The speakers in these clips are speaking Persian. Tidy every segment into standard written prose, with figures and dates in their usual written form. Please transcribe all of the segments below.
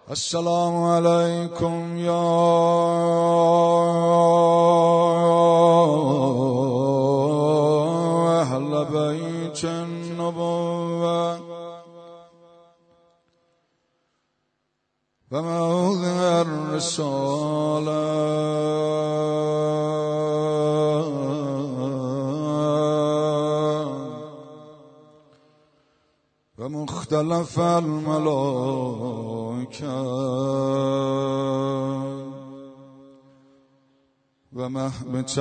السلام علیکم یا اهل بیت النبوة و موضع الرسالة و مختلف الملائكة و مهبط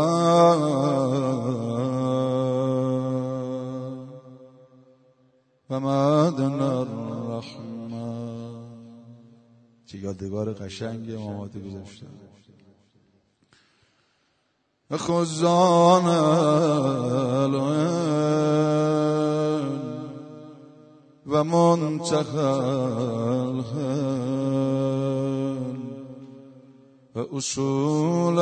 و معدن الرحمة. چه یادگار قشنگی اماماتی گذاشته. و خزان العلم و منتهى الحلم و اصول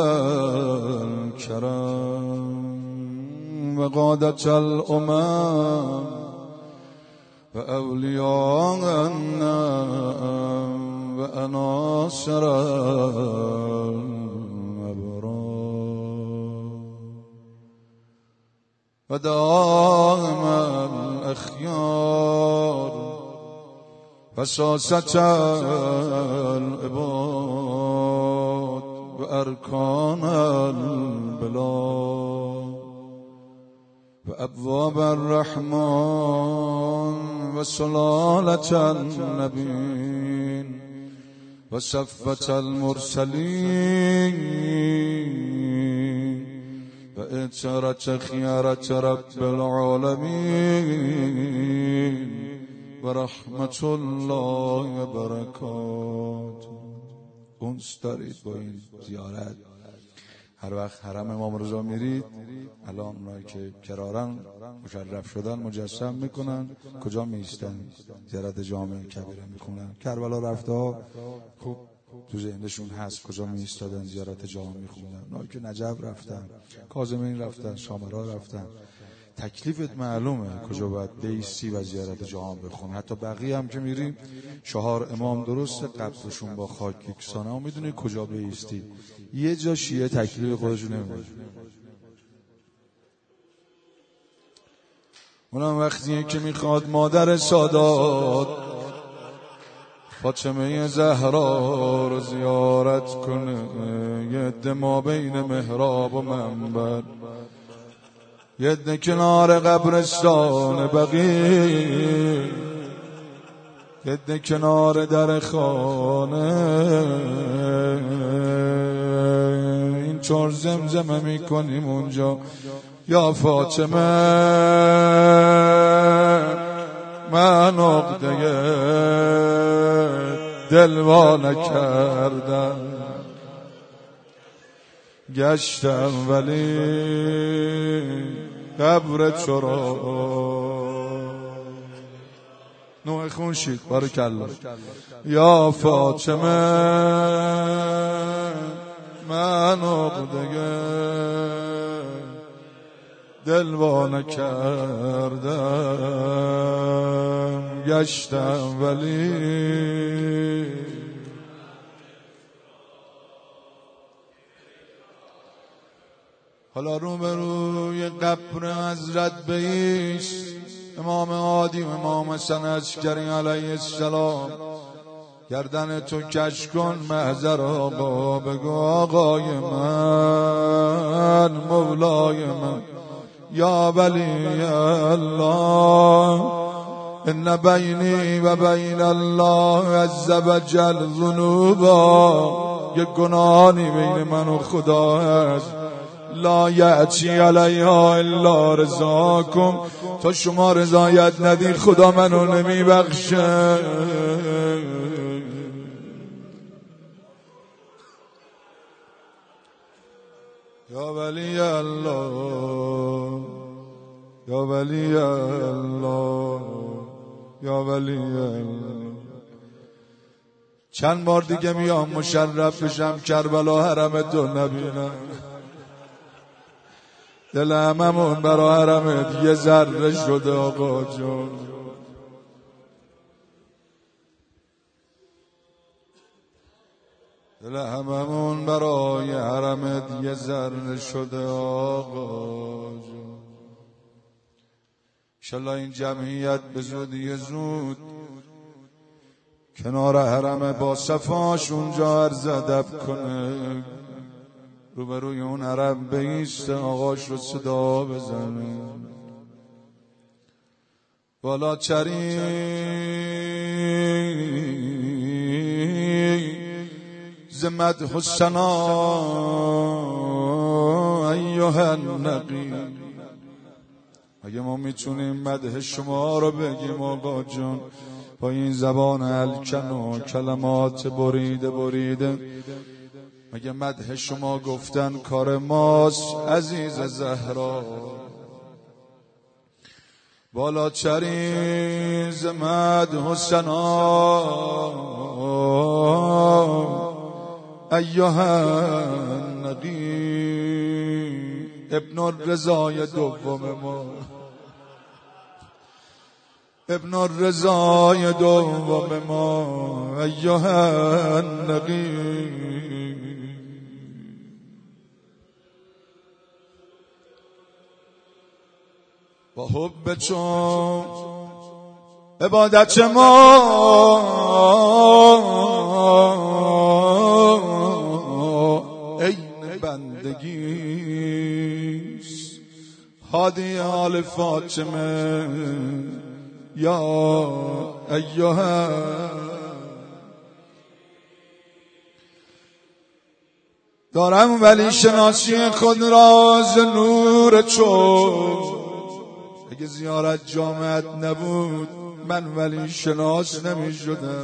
الكرم و قادة الامم و اولیاء النعم و عناصر الابرار و دائم الاخیار و ساسة العباد و ارکان البلاد و ابواب الرحمن و سلالة النبیین و صفة المرسلین و اعترة خیارة رب العالمین و رحمت الله و برکات. اونس دارید با این زیارت؟ هر وقت حرم امام رضا میرید، الان اونایی که کرارن مشرف شدن مجسم میکنن، کجا میستن؟ زیارت جامع کبیره میکنن. کربلا رفته ها خوب تو ذهنشون هست کجا میستادن زیارت جامع میخوندن. اونایی که نجف رفتن، کاظمین رفتن، سامرا رفتن، تکلیفت معلومه کجا باید بیستی و زیارت جامع بخون. حتی بقیه هم که میریم 4 امام درسته قبرشون با خاک یکسانه، هم میدونی کجا بیستی. یه جا شیعه تکلیف خودشون نمیدونه. اونم وقتیه که میخواد مادر سادات فاطمه زهرا رو زیارت کنه، یه عده ما بین محراب و منبر، یه عده کنار قبرستان بقیع، یه عده کنار در خانه، این 4 زمزمه میکنیم اونجا. یا فاطمه من عقده دلوانه کردم، گشتم ولی قبر چرا. نوع خون شید بارکالله. یا فاطمه من عقده دلوانه کردم، گشتم ولی حالا روبروی قبر حضرت بیست امام عادی و امام حسن عسکری علیه السلام. گردن تو کش کن محضر آقا، بگو آقای من مولای من یا ولی الله، ان بینی و بین الله عز وجل ذنوبا، یک گناهی بین من و خدا هست، لا یأتی علیها الا رضاکم، تا شما رضایت ندید خدا منو نمیبخشه. یا ولی الله یا ولی الله یا ولی الله. چند بار دیگه میام مشرف بشم کربلا حرم تو نبینم. دل هممون برا حرمت یه ذره شده آقا جون. دل هممون برای حرمت یه ذره شده آقا جون. انشالله این جمعیت به زودی زود کنار حرم با صفاش اونجا عرض ادب کنه، روبروی اون حرم بایسته، آقاش رو صدا بزنه. والا چری زمد حسنا ایها النقی. اگه ما میتونیم مدح شما رو بگیم آقا جون با این زبان الکن و کلمات بریده، مگه مدح شما گفتن کار ماست عزیز زهرا. بالا چریز مدح حسنا ایها النقی. ابن الرضای دوم ما، ابن الرضای دوم ما ایها النقی. با حب چون عبادت ما عین بندگیست. هادی آل فاطمه یا ایها. دارم ولی شناسی خود را ز نور چون. اگه زیارت جامعت نبود من ولی شناس نمی شدم.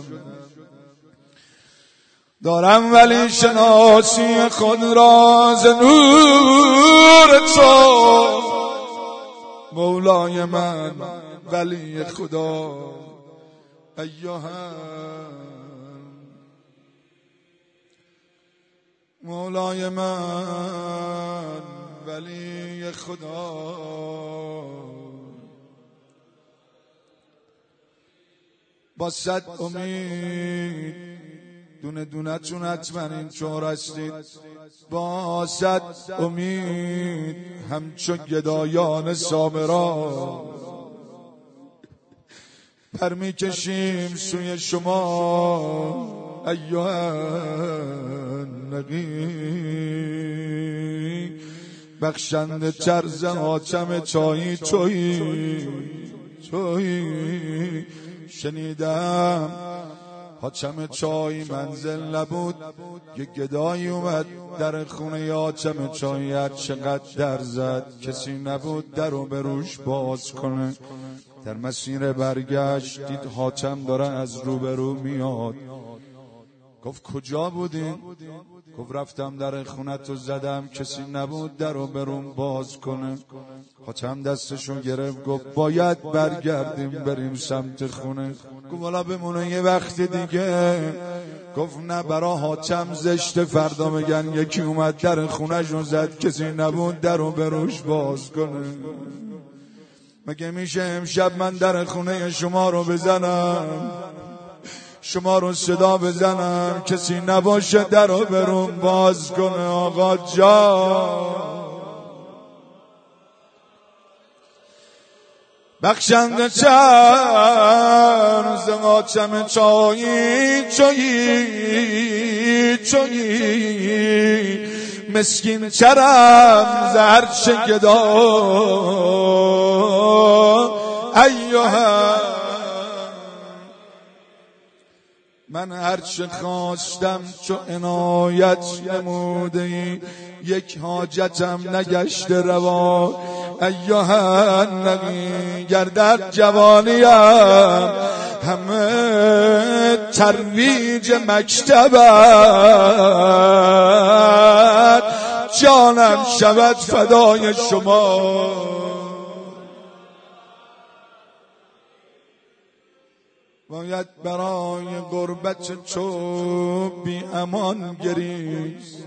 دارم ولی شناسی خود را ز نور چون. مولای من ولی خدا ایها. مولای من ولی خدا. با صد امید دونه دونه چون حتما این چهار هستید. با صد امید همچون گدایان سامرا پر میکشیم سوی شما ایها النقی. بخشنده چرز حاتم چایی چوی شنیدم حاتم چای منزل نبود، یک گدایی اومد در خونه حاتم چای، هر چقدر در زد کسی نبود در رو به روش باز کنه. در مسیر برگشت دید حاتم داره از روبرو میاد. گفت کجا بودین؟ گفت رفتم در خونتو زدم کسی نبود در رو بروم باز کنه. حاتم دستشو گرفت گفت باید برگردیم بریم سمت خونه. گفت والا بمونه یه وقت دیگه. گفت نه برا حاتم زشت فردا بگن یکی اومد در خونه‌شون زد کسی نبود در رو بروش باز کنه. مگه میشه امشب من در خونه شما رو بزنم، شما رو صدا بزنم کسی نباشه در رو بروم باز کنه؟ آقا جان بخشنده چرز حاتم چایی مسکین چرم زهرچه گدا ایها. من هرچه خواستم چو عنایت نموده‌ای، یک حاجتم نگشت روا ایها النقی. گردد جوانیم همه ترویج مکتبت، جانم شود فدای شما. باید برای غربت تو بی امان گریست.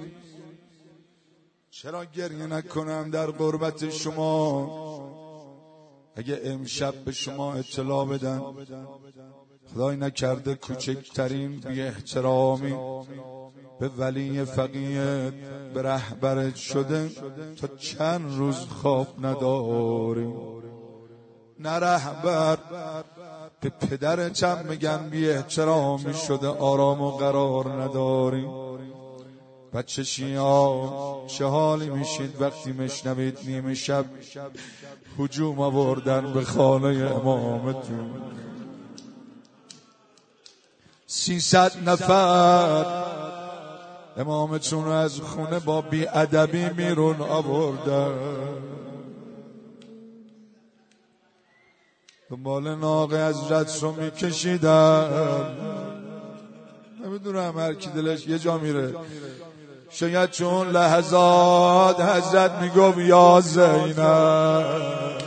چرا گریه نکنم در غربت شما؟ اگه امشب به شما اطلاع بدن خدای نکرده کوچکترین بی احترامی به ولی فقیه به رهبرت شده تا چند روز خواب نداری. نه رهبر به پدرت هم میگن بی احترامی شده آرام و قرار نداری. بچه شیعه چه حالی میشید وقتی مشنوید نیمه شب هجوم آوردن به خانه امامتون، 300 نفر امامتون رو از خونه با بی‌ادبی بیرون آوردن، دنبال ناقه حضرت رو میکشیدن. نمیدونم هر کی دلش یه جا میره، شاید چون لحظات حضرت میگفت یا زینب.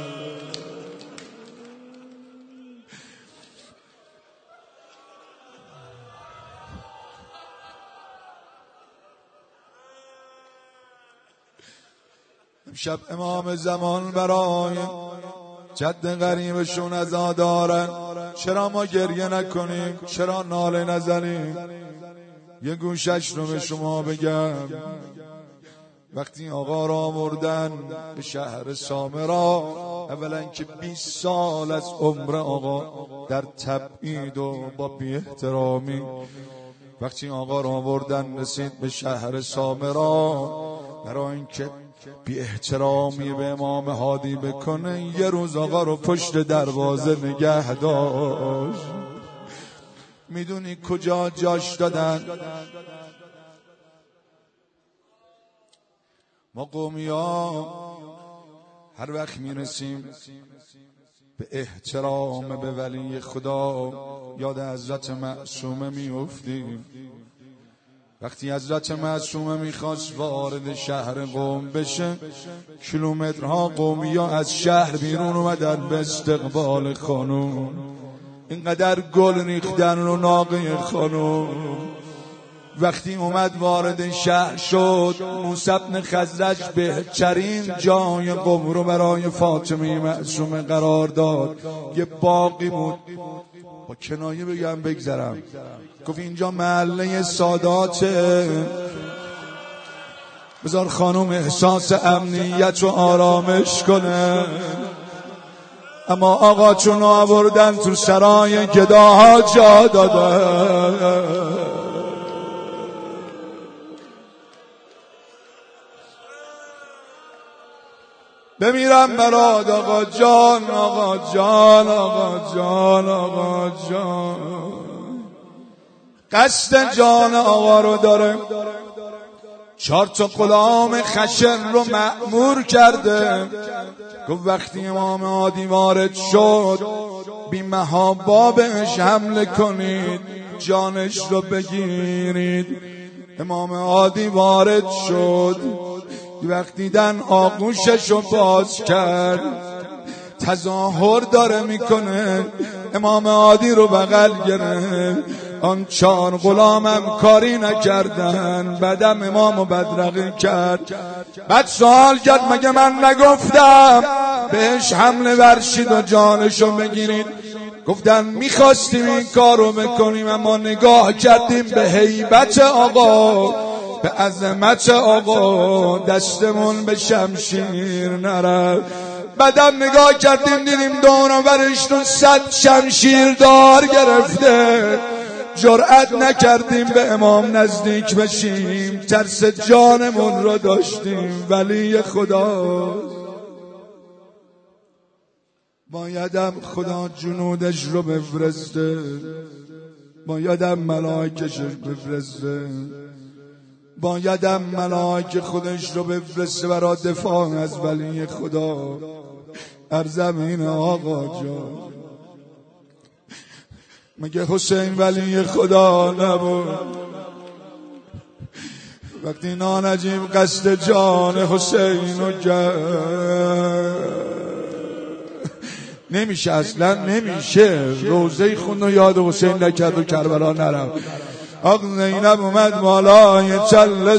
امشب امام زمان برای جد غریبشون عزا دارن. چرا ما گریه نکنیم؟ چرا ناله نزنیم؟ یه گوشش رو به شما بگم. وقتی آقا را آوردن به شهر سامرا، اولا که 20 سال از عمر آقا در تبعید و با بی احترامی، وقتی آقا را آوردن رسید به شهر سامرا، برای اینکه بی احترامی به امام هادی بکنه یه روز آقا رو پشت دروازه نگه داشت. میدونی کجا جاش دادن؟ ما قومیا هر وقت میرسیم به احترام به ولی خدا یاد حضرت معصومه میافتیم. وقتی حضرت معصومه میخواست وارد شهر قم بشه، کیلومترها قومیا از شهر بیرون اومدن به استقبال خانوم. اینقدر گل ریختن رو ناقه خانوم. وقتی اومد وارد شهر شد، موسی بن خزرج بهترین جای قم رو برای فاطمه معصومه قرار داد. یه باغی بود، با کنایه بگم بگذرم، گفت اینجا محله ساداته، بذار خانوم احساس امنیت و آرامش کنه. اما آقا چون آوردن تو سرای گداها جا دادن. بمیرم برات آقا جان، آقا جان، آقا جان، آقا جان. قصد جان آقا رو داره. 4 غلام خشن رو مأمور کرده. گفت وقتی امام هادی وارد شد بی محابا بهش حمله کنید، جانش رو بگیرید. امام هادی وارد شد، وقتی دیدن آغوشش رو باز کرد، تظاهر داره میکنه، امام هادی رو بغل گرفت. آن 4 غلامم کاری نکردن، بعدم امامو بدرقی کرد. بعد سوال کرد مگه من نگفتم بهش حمله ورشید و جانشو بگیرید؟ گفتن میخواستیم این کارو بکنیم اما نگاه کردیم به هیبت آقا، به عظمت آقا، دستمون به شمشیر نرفت. بعدم نگاه کردیم دیدیم دور و برشتون 100 شمشیر دار گرفته. جرأت نکردیم به امام نزدیک بشیم، ترس جانمون رو داشتیم. ولی خدا بایدم خدا جنودش رو بفرسته، بایدم ملائکش بفرسته، بایدم ملائک خودش رو بفرسته برای دفاع از ولی خدا در زمین آقا جان. مگه حسین ولی خدا نبود؟ وقتی نانجیم قصد جان حسین رو کرد، نمیشه، اصلا نمیشه. روزه خون رو یاد حسین نکرد و کربلا نرفت. آق زینب اومد بالای چل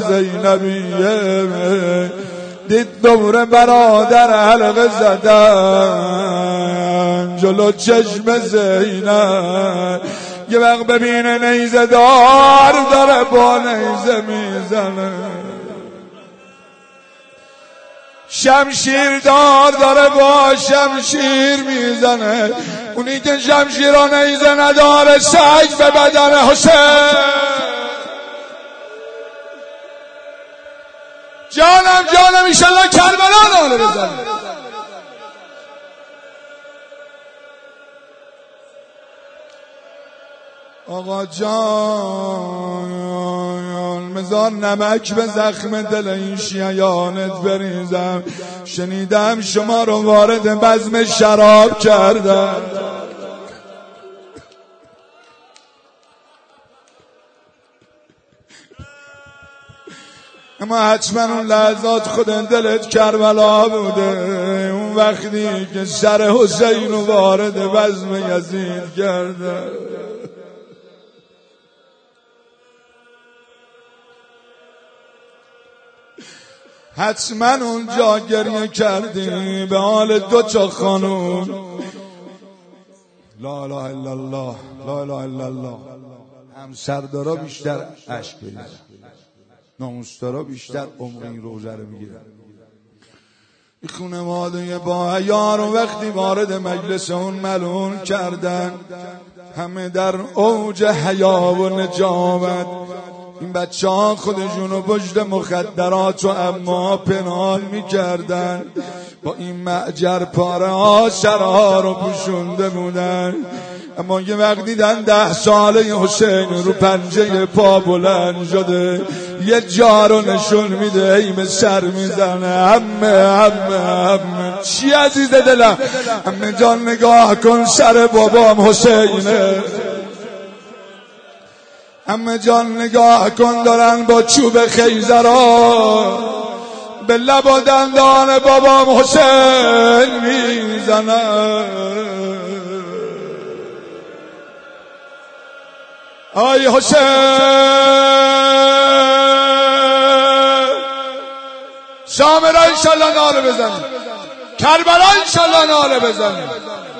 زینبیه، دید دور برادر حلقه زدن، جلو چشم زینب. یه وقت ببینه نیزه دار داره با نیزه میزنه، شمشیر داره با شمشیر میزنه. اونی که شمشیر و نیزه نداره سگ به بدن حسین. جانم ایشالله کربلا ناله بزنه. آقا جان مزار نمک به زخم دل این شیعانت بریزم. شنیدم شما رو وارد بزم شراب کردم، اما حتما اون لحظات خود دلت کربلا بوده، اون وقتی که سر حسین رو وارد بزم یزید کرده. حتما اونجا گریه کردی به حال 2 خانوم. لا اله الا الله، لا اله الا الله. همسردارا بیشتر اشک بریزن، ناموسدارا بیشتر عمق این روزه رو میگیرن. این خانواده با حیا رو وقتی وارد مجلس اون ملعون کردن، همه در اوج حیا و نجابت. این بچه ها خودشونو پشت مخدرات و اما پنهان میکردن، با این معجر پاره ها سرها رو پوشونده بودن. اما یه وقت دیدن 10 ساله حسین رو پنجه پا بلند شده، یه جا رو نشون میده، هی سر میزنه. همه چی عزیز دلم؟ همه جان نگاه کن سر بابام حسینه. همه جان نگاه کن دارن با چوب خیزرا به لب و دندان بابام حسین میزنن. آی حسین سامرا انشالله ناله بزنی، کربلا انشالله ناله بزنی.